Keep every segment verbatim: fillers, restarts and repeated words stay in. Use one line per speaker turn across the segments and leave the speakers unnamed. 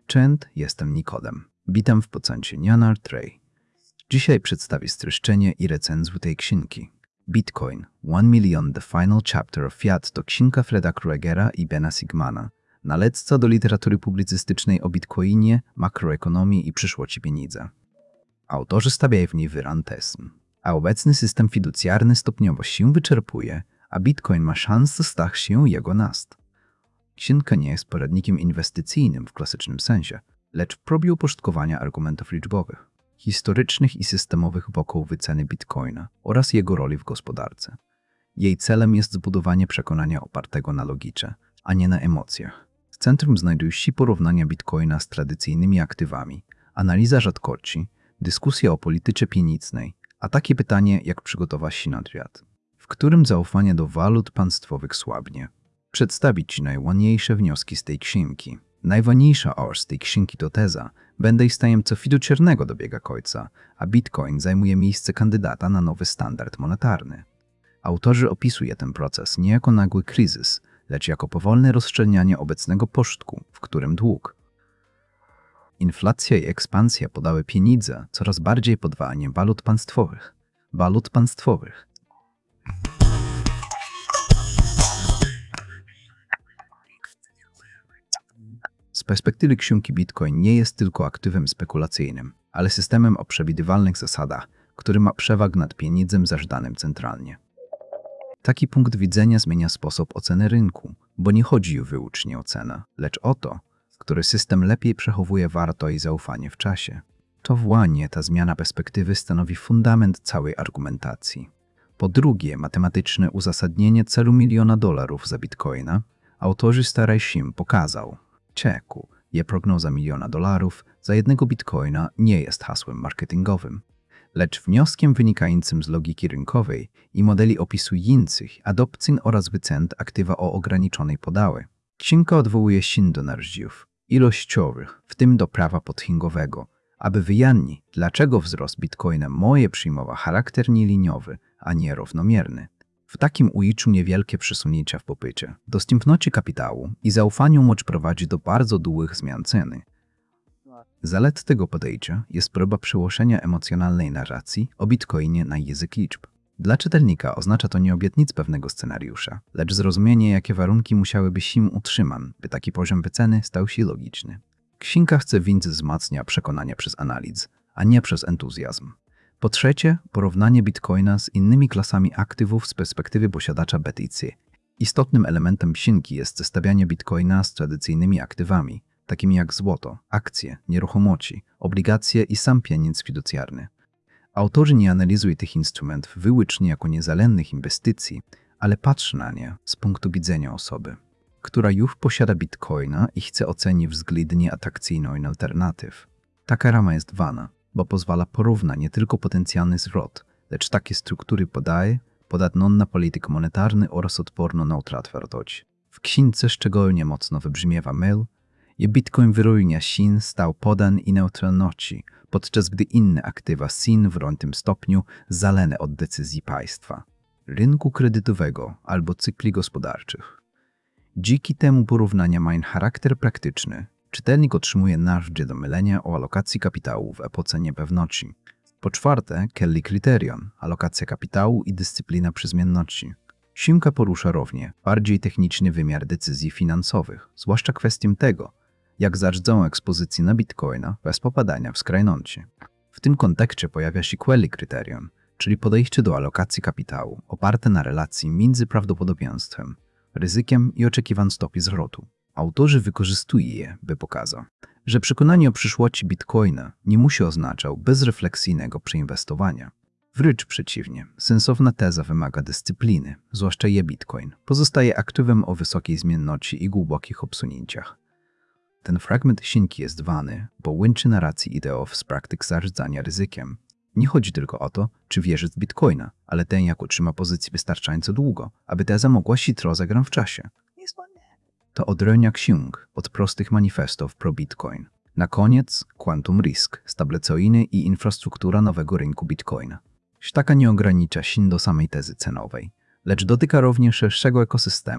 Cześć, jestem Nikodem. Witam w podcaście Nyanart Ray. Dzisiaj przedstawię streszczenie i recenzję tej książki. Bitcoin, one million The Final Chapter of Fiat to książka Freda Kruegera i Bena Sigmana, nalecca do literatury publicystycznej o bitcoinie, makroekonomii i przyszłości pieniądza. Autorzy stawiają w niej wyraźny test, a obecny system fiducjarny stopniowo się wyczerpuje, a bitcoin ma szansę stać się jego nast. Książka nie jest poradnikiem inwestycyjnym w klasycznym sensie, lecz próbą uporządkowania argumentów liczbowych, historycznych i systemowych wokół wyceny bitcoina oraz jego roli w gospodarce. Jej celem jest zbudowanie przekonania opartego na logice, a nie na emocjach. W centrum znajdują się porównania bitcoina z tradycyjnymi aktywami, analiza rzadkości, dyskusja o polityce pieniężnej, a takie pytanie, jak przygotować się na świat, w którym zaufanie do walut państwowych słabnie. Przedstawić Ci najważniejsze wnioski z tej książki. Najważniejsza oś z tej książki to teza, będę stajem co fiduciarnego dobiega końca, a bitcoin zajmuje miejsce kandydata na nowy standard monetarny. Autorzy opisują ten proces nie jako nagły kryzys, lecz jako powolne rozszczelnianie obecnego porządku, w którym dług, inflacja i ekspansja podały pieniądze coraz bardziej pod wpływem walut państwowych. Walut państwowych. Z perspektywy książki Bitcoin nie jest tylko aktywem spekulacyjnym, ale systemem o przewidywalnych zasadach, który ma przewagę nad pieniędzem zażdanym centralnie. Taki punkt widzenia zmienia sposób oceny rynku, bo nie chodzi wyłącznie o cenę, lecz o to, który system lepiej przechowuje wartość i zaufanie w czasie. To właśnie ta zmiana perspektywy stanowi fundament całej argumentacji. Po drugie, matematyczne uzasadnienie celu miliona dolarów za bitcoina autorzy starają się pokazał. Czeku, je prognoza miliona dolarów za jednego bitcoina nie jest hasłem marketingowym, lecz wnioskiem wynikającym z logiki rynkowej i modeli opisujących adopcję oraz wycen aktywa o ograniczonej podaży. Książka odwołuje się do narzędziów ilościowych, w tym do prawa potęgowego, aby wyjaśnić, dlaczego wzrost bitcoina może przyjmować charakter nieliniowy, a nie równomierny. W takim ujęciu niewielkie przesunięcia w popycie, dostępności kapitału i zaufaniu może prowadzić do bardzo długich zmian ceny. Zalet tego podejścia jest próba przełożenia emocjonalnej narracji o bitcoinie na język liczb. Dla czytelnika oznacza to nie obietnic pewnego scenariusza, lecz zrozumienie, jakie warunki musiałyby się utrzymać, by taki poziom wyceny stał się logiczny. Książka chce więc wzmacnia przekonania przez analizę, a nie przez entuzjazm. Po trzecie, porównanie bitcoina z innymi klasami aktywów z perspektywy posiadacza B T C. Istotnym elementem książki jest zestawianie bitcoina z tradycyjnymi aktywami, takimi jak złoto, akcje, nieruchomości, obligacje i sam pieniądz fiducjarny. Autorzy nie analizują tych instrumentów wyłącznie jako niezależnych inwestycji, ale patrzą na nie z punktu widzenia osoby, która już posiada bitcoina i chce ocenić względnie atrakcyjną alternatyw. Taka rama jest wana, bo pozwala porównać nie tylko potencjalny zwrot, lecz takie struktury podaje, podatną na politykę monetarną oraz odporną na utratę wartości. W książce szczególnie mocno wybrzmiewa mail, że bitcoin wyróżnia się stał podan i neutralności, podczas gdy inne aktywa są w równym stopniu zależne od decyzji państwa, rynku kredytowego albo cykli gospodarczych. Dzięki temu porównania mają charakter praktyczny. Czytelnik otrzymuje narzędzie do mylenia o alokacji kapitału w epoce niepewności. Po czwarte, Kelly Criterion, alokacja kapitału i dyscyplina przy zmienności. Książka porusza równie bardziej techniczny wymiar decyzji finansowych, zwłaszcza kwestię tego, jak zarządzą ekspozycję na bitcoina bez popadania w skrajności. W tym kontekście pojawia się Kelly Criterion, czyli podejście do alokacji kapitału oparte na relacji między prawdopodobieństwem, ryzykiem i oczekiwaną stopy zwrotu. Autorzy wykorzystują je, by pokazać, że przekonanie o przyszłości bitcoina nie musi oznaczać bezrefleksyjnego przeinwestowania. Wręcz przeciwnie, sensowna teza wymaga dyscypliny, zwłaszcza je bitcoin pozostaje aktywem o wysokiej zmienności i głębokich obsunięciach. Ten fragment książki jest wany, bo łączy narrację ideów z praktyk zarządzania ryzykiem. Nie chodzi tylko o to, czy wierzyć w bitcoina, ale ten jak utrzyma pozycję wystarczająco długo, aby teza mogła się rozegrać w czasie. To odróżnia ksiąg od prostych manifestów pro bitcoin. Na koniec quantum risk, stabilizacyjny i infrastruktura nowego rynku bitcoina. Taka nie ogranicza się do samej tezy cenowej, lecz dotyka również szerszego ekosystemu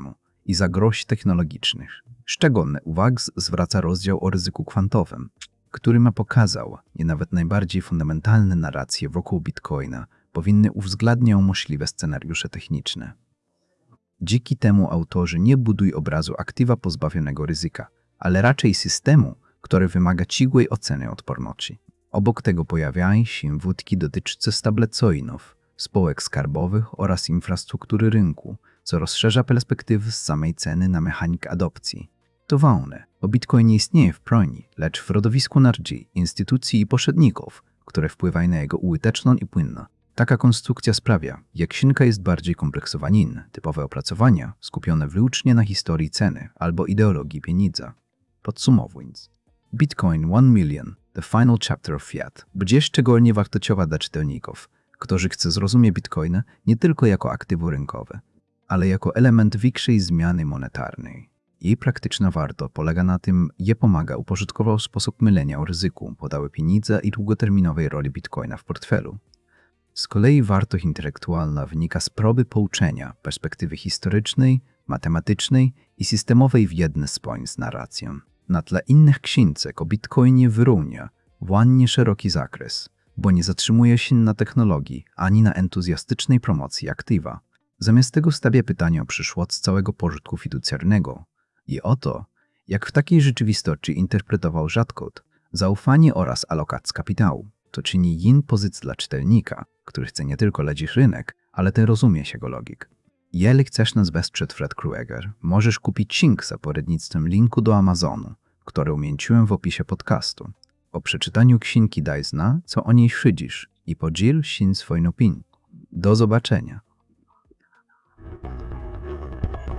i zagrożeń technologicznych. Szczególne uwagę zwraca rozdział o ryzyku kwantowym, który ma pokazał, że nawet najbardziej fundamentalne narracje wokół Bitcoina powinny uwzględniać możliwe scenariusze techniczne. Dzięki temu autorzy nie budują obrazu aktywa pozbawionego ryzyka, ale raczej systemu, który wymaga ciągłej oceny odporności. Obok tego pojawiają się wątki dotyczące stablecoinów, spółek skarbowych oraz infrastruktury rynku, co rozszerza perspektywy z samej ceny na mechanikę adopcji. To ważne, bo Bitcoin nie istnieje w pełni, lecz w środowisku narzędzi, instytucji i pośredników, które wpływają na jego użyteczną i płynną. Taka konstrukcja sprawia, że księga jest bardziej kompleksowa niż typowe opracowania skupione wyłącznie na historii ceny albo ideologii pieniądza. Podsumowując, Bitcoin one million, The Final Chapter of Fiat, będzie szczególnie wartościowa dla czytelników, którzy chcą zrozumieć Bitcoina nie tylko jako aktywo rynkowe, ale jako element większej zmiany monetarnej. Jej praktyczna wartość polega na tym, że pomaga uporządkować sposób mylenia o ryzyku, podały pieniądze i długoterminowej roli Bitcoina w portfelu. Z kolei wartość intelektualna wynika z próby pouczenia perspektywy historycznej, matematycznej i systemowej w jednym spójnie z narracją. Na tle innych książek o Bitcoinie wyrównia właśnie szeroki zakres, bo nie zatrzymuje się na technologii ani na entuzjastycznej promocji aktywa. Zamiast tego stawia pytanie o przyszłość całego porządku fiducjarnego i o to, jak w takiej rzeczywistości interpretował rzadkot, zaufanie oraz alokację kapitału. To czyni yin pozycję dla czytelnika, który chce nie tylko śledzić rynek, ale też rozumieć jego logik. Jeżeli chcesz nas wesprzeć Fred Krueger, możesz kupić księgę za pośrednictwem linku do Amazonu, który umieściłem w opisie podcastu. Po przeczytaniu księgi daj zna, co o niej szydzisz i podziel się swoją opinią. Do zobaczenia.